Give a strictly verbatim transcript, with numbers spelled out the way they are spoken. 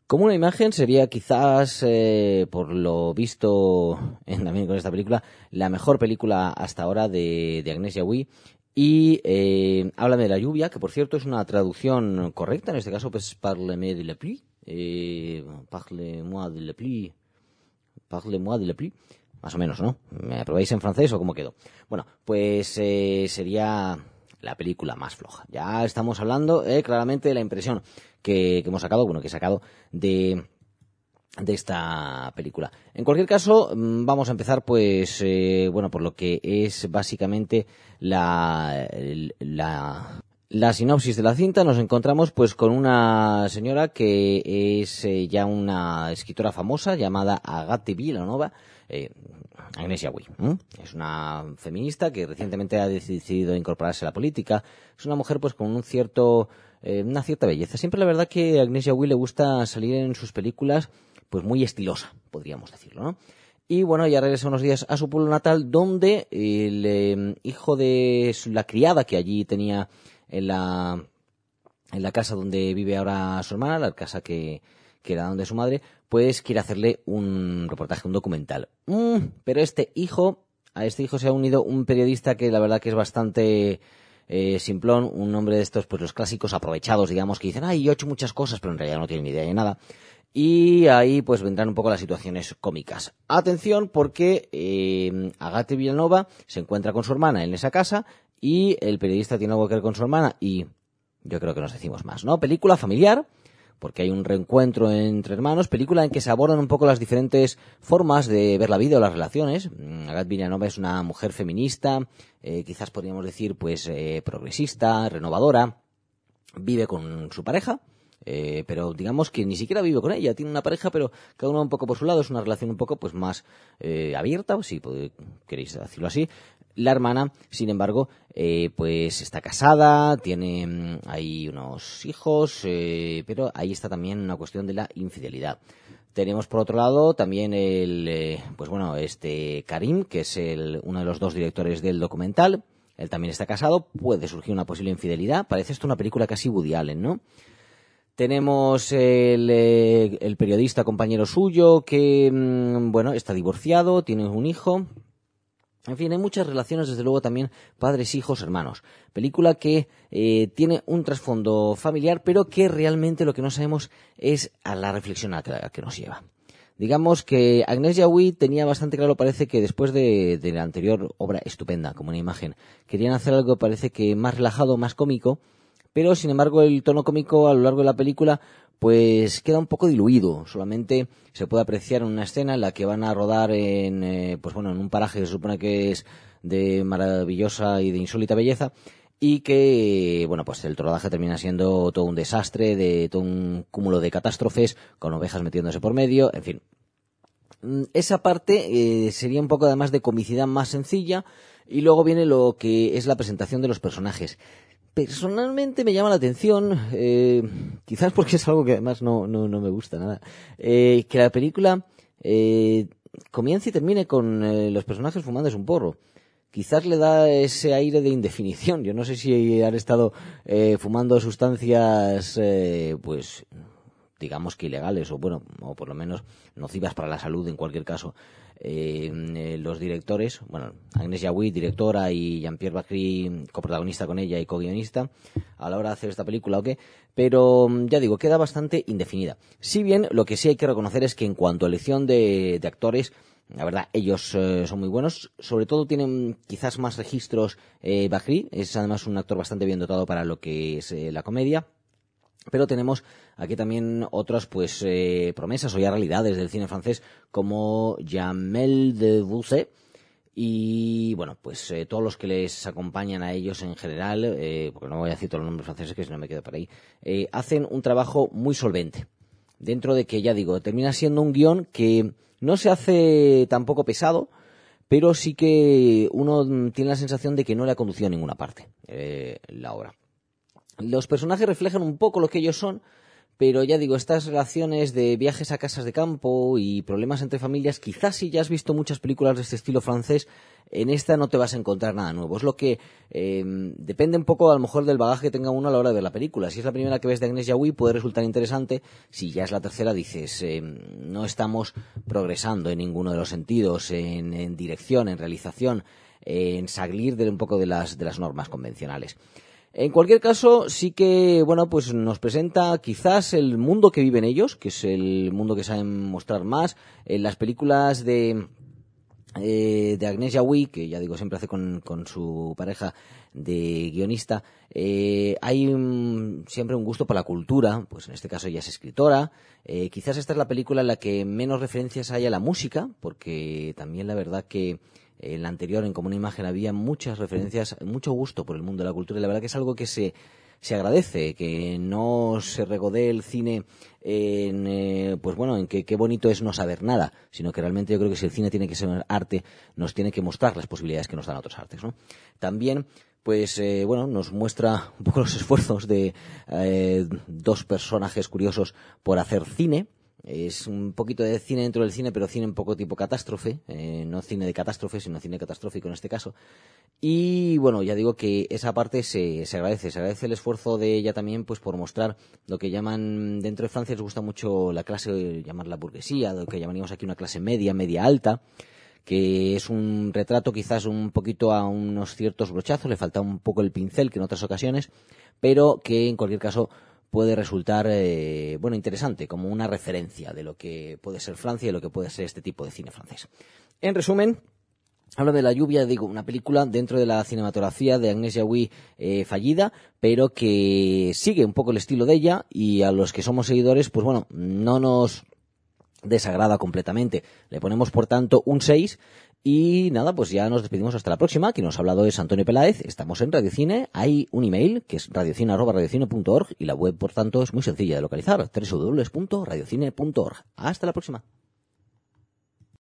Como una imagen sería quizás, eh, por lo visto en, también con esta película, la mejor película hasta ahora de, de Agnès Jaoui. Y eh, Háblame de la lluvia, que por cierto es una traducción correcta, en este caso pues Parle-moi de la pluie, eh, Parle-moi de la pluie, Parle-moi de la pluie, más o menos, ¿no? ¿Me aprobáis en francés o cómo quedó? Bueno, pues eh, sería la película más floja. Ya estamos hablando eh, claramente de la impresión que, que hemos sacado, bueno, que he sacado de... de esta película. En cualquier caso, vamos a empezar pues, eh, bueno, por lo que es básicamente la, la, la sinopsis de la cinta. Nos encontramos pues con una señora que es eh, ya una escritora famosa llamada Agathe Villanova, eh, Agnès Jaoui. ¿eh? Es una feminista que recientemente ha decidido incorporarse a la política. Es una mujer pues con un cierto, eh, una cierta belleza. Siempre la verdad que a Agnès Jaoui le gusta salir en sus películas pues muy estilosa, podríamos decirlo, ¿no? Y bueno, ya regresa unos días a su pueblo natal, donde el eh, hijo de su, la criada que allí tenía en la, en la casa donde vive ahora su hermana, la casa que, que era donde su madre, pues quiere hacerle un reportaje, un documental. Mm, pero este hijo, a este hijo se ha unido un periodista que la verdad que es bastante... Eh, simplón, un hombre de estos, pues los clásicos aprovechados, digamos, que dicen, ay, yo he hecho muchas cosas, pero en realidad no tienen ni idea de nada. Y ahí pues vendrán un poco las situaciones cómicas. Atención porque eh, Agathe Villanova se encuentra con su hermana en esa casa y el periodista tiene algo que ver con su hermana y yo creo que nos decimos más, ¿no? Película familiar, porque hay un reencuentro entre hermanos, película en que se abordan un poco las diferentes formas de ver la vida o las relaciones. Agathe Villanova es una mujer feminista, eh, quizás podríamos decir pues eh, progresista, renovadora, vive con su pareja. Eh, pero digamos que ni siquiera vive con ella, tiene una pareja, pero cada uno un poco por su lado, es una relación un poco pues más eh, abierta, si pues, queréis decirlo así. La hermana, sin embargo, eh, pues está casada, tiene mmm, ahí unos hijos, eh, pero ahí está también una cuestión de la infidelidad. Tenemos por otro lado también el, eh, pues bueno, este Karim, que es el, uno de los dos directores del documental. Él también está casado, puede surgir una posible infidelidad. Parece esto una película casi Woody Allen, ¿no? Tenemos el, eh, el periodista compañero suyo que, mmm, bueno, está divorciado, tiene un hijo. En fin, hay muchas relaciones, desde luego también padres, hijos, hermanos. Película que eh, tiene un trasfondo familiar, pero que realmente lo que no sabemos es a la reflexión a la que nos lleva. Digamos que Agnès Jaoui tenía bastante claro, parece que después de, de la anterior obra estupenda, como una imagen, querían hacer algo parece que más relajado, más cómico, pero sin embargo el tono cómico a lo largo de la película pues queda un poco diluido. Solamente se puede apreciar en una escena en la que van a rodar en eh, pues bueno en un paraje que se supone que es de maravillosa y de insólita belleza y que bueno pues el rodaje termina siendo todo un desastre, de todo un cúmulo de catástrofes con ovejas metiéndose por medio, en fin. Esa parte eh, sería un poco además de comicidad más sencilla y luego viene lo que es la presentación de los personajes. Personalmente me llama la atención, eh, quizás porque es algo que además no, no, no me gusta nada, eh, que la película eh, comience y termine con eh, los personajes fumándose un porro. Quizás le da ese aire de indefinición. Yo no sé si han estado eh, fumando sustancias, eh, pues digamos que ilegales o bueno, o por lo menos nocivas para la salud en cualquier caso. Eh, eh, los directores, bueno, Agnès Jaoui, directora, y Jean-Pierre Bacri, coprotagonista con ella y co-guionista, a la hora de hacer esta película, ¿o qué? Pero, ya digo, queda bastante indefinida. Si bien, lo que sí hay que reconocer es que en cuanto a elección de, de actores, la verdad, ellos eh, son muy buenos. Sobre todo tienen quizás más registros eh, Bacri, es además un actor bastante bien dotado para lo que es eh, la comedia. Pero tenemos aquí también otras pues eh, promesas o ya realidades del cine francés como Jamel Debbouze y bueno pues eh, todos los que les acompañan a ellos en general, eh, porque no voy a decir todos los nombres franceses que si no me quedo por ahí, eh, hacen un trabajo muy solvente. Dentro de que, ya digo, termina siendo un guión que no se hace tampoco pesado, pero sí que uno tiene la sensación de que no le ha conducido a ninguna parte eh, la obra. Los personajes reflejan un poco lo que ellos son, Pero ya digo, estas relaciones de viajes a casas de campo y problemas entre familias, quizás si ya has visto muchas películas de este estilo francés, en esta no te vas a encontrar nada nuevo. Es lo que eh, depende un poco a lo mejor del bagaje que tenga uno a la hora de ver la película. Si es la primera que ves de Agnès Jaoui puede resultar interesante. Si ya es la tercera dices, eh, no estamos progresando en ninguno de los sentidos, en, en dirección, en realización, en salir de un poco de las, de las normas convencionales. En cualquier caso, sí que, bueno, pues nos presenta quizás el mundo que viven ellos, que es el mundo que saben mostrar más. En las películas de, eh, de Agnès Jaoui, que ya digo, siempre hace con, con su pareja de guionista, eh, hay un, siempre un gusto por la cultura, pues en este caso ella es escritora. Eh, quizás esta es la película en la que menos referencias hay a la música, porque también la verdad que en la anterior, en Como una imagen, había muchas referencias, mucho gusto por el mundo de la cultura, y la verdad que es algo que se, se agradece, que no se regodee el cine en, eh, pues bueno, en que qué bonito es no saber nada, sino que realmente yo creo que si el cine tiene que ser arte, nos tiene que mostrar las posibilidades que nos dan otros artes, ¿no? También, pues eh, bueno, nos muestra un poco los esfuerzos de eh, dos personajes curiosos por hacer cine. Es un poquito de cine dentro del cine, pero cine un poco tipo catástrofe, eh, no cine de catástrofe, sino cine catastrófico en este caso. Y bueno, ya digo que esa parte se, se agradece, se agradece el esfuerzo de ella también, pues por mostrar lo que llaman, dentro de Francia les gusta mucho la clase, llamarla burguesía, lo que llamaríamos aquí una clase media, media alta, que es un retrato quizás un poquito a unos ciertos brochazos, le falta un poco el pincel que en otras ocasiones, pero que en cualquier caso puede resultar eh, bueno, interesante, como una referencia de lo que puede ser Francia y lo que puede ser este tipo de cine francés. En resumen, hablo de La lluvia, digo, una película dentro de la cinematografía de Agnès Jaoui eh, fallida, pero que sigue un poco el estilo de ella, y a los que somos seguidores, pues bueno, no nos desagrada completamente. Le ponemos, por tanto, un seis. Y nada, pues ya nos despedimos hasta la próxima. Quien nos ha hablado es Antonio Peláez. Estamos en Radiocine. Hay un email que es radiocine arroba radiocine punto org y la web, por tanto, es muy sencilla de localizar: doble u doble u doble u punto radiocine punto org. Hasta la próxima.